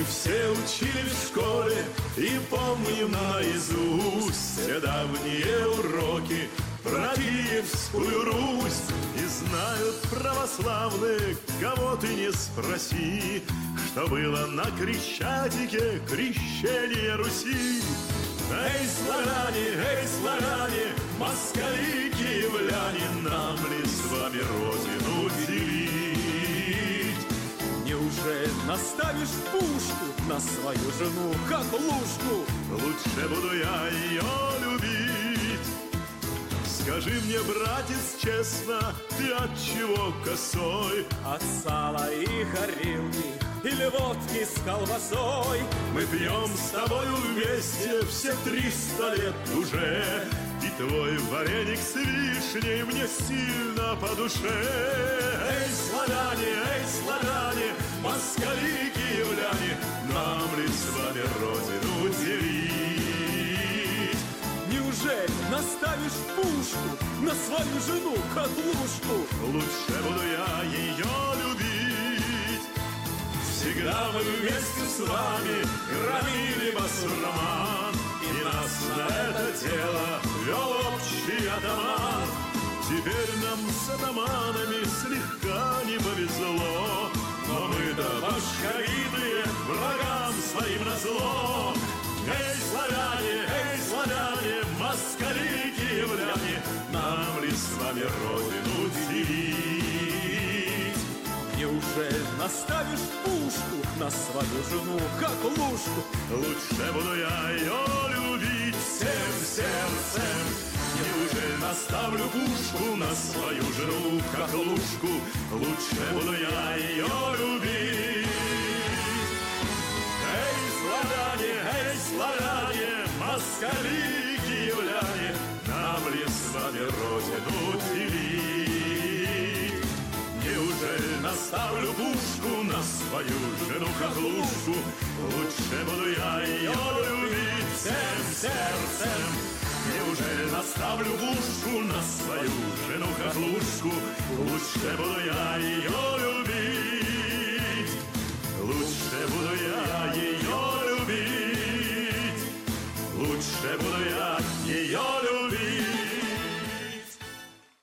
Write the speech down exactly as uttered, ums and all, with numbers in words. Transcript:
Мы все учили в школе и помним наизусть все давние уроки про Киевскую Русь. И знают православные, кого ты не спроси, что было на Крещатике крещение Руси. Эй, славяне, эй, славяне, москали, киевляне, нам ли с вами родину делить? Неужели наставишь пушку на свою жену, как лужку? Лучше буду я ее любить. Скажи мне, братец, честно, ты от чего косой? От сала и горилки или водки с колбасой. Мы пьем с тобою вместе все триста лет уже, и твой вареник с вишней мне сильно по душе. Эй, славяне, эй, славяне, москали, киевляне, нам ли с вами родину делить? Неужели наставишь пушку на свою жену, как лужку? Лучше буду я ее любить. Всегда мы вместе с вами громили басурман, и нас на это дело вел общий атаман. Теперь нам с атаманами слегка не повезло, но мы-то башковитые, врагам своим назло. Эй, славяне, эй, славяне, москали, киевляне, нам ли с вами родину делить? Неужели наставишь пушку на свою жену, как лужку? Лучше буду я ее любить всем сердцем. Неужели наставлю пушку на свою жену, как лужку? Лучше буду я ее любить. Эй, славяне, эй, славяне, москали, киевляне, нам ли с вами родину делить? Неужели наставлю пушку на свою жену, как лужку? Лучше буду я ее любить всем сердцем. Неужели наставлю пушку на свою жену, как лужку? Лучше буду я ее любить.